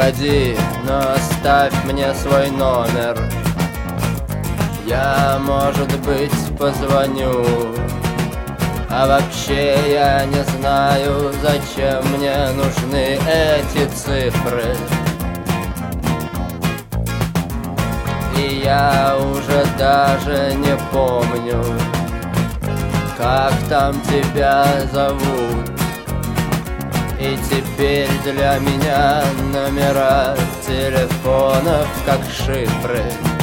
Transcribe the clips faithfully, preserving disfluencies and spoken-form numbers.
Уходи, но оставь мне свой номер. Я, может быть, позвоню. А вообще я не знаю, зачем мне нужны эти цифры. И я уже даже не помню, как там тебя зовут. И теперь для меня номера телефонов как шифры.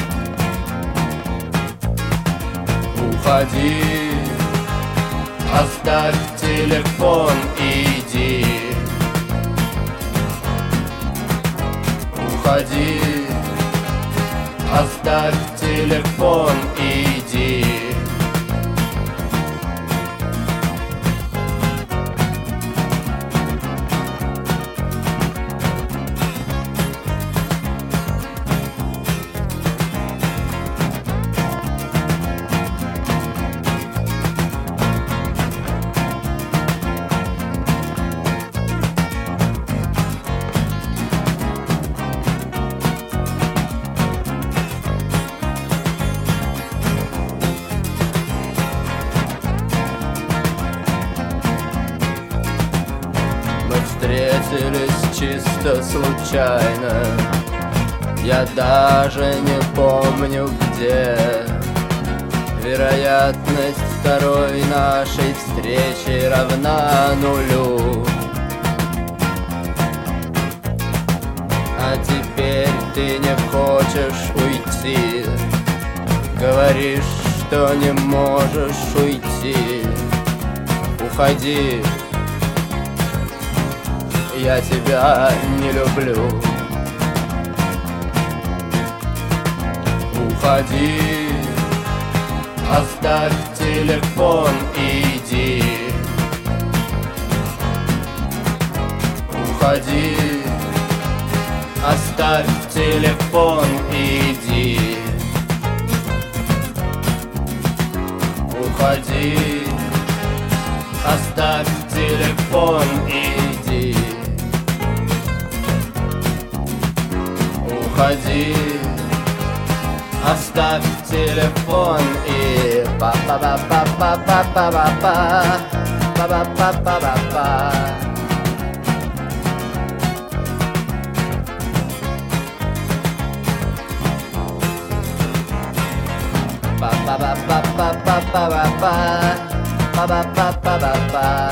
Уходи, оставь телефон, иди. Уходи, оставь телефон, иди. Встретились чисто случайно. Я даже не помню где. Вероятность второй нашей встречи равна нулю. А теперь ты не хочешь уйти. Говоришь, что не можешь уйти. Уходи, я тебя не люблю. Уходи, оставь телефон, иди. Уходи, оставь телефон, иди. Уходи, оставь телефон, иди. Уходи, оставь телефон и па па па па па па па па па па па па па па. Па па па па па па па па па па па па па па.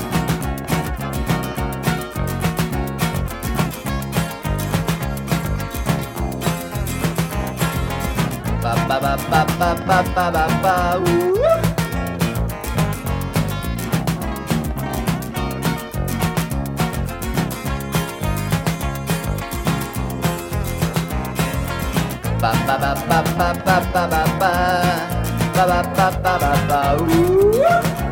Ba ba ba ba ba ba ba ba ba. Ba ba ba ba ba ba ba ba ba ba ba ba ba ba ba.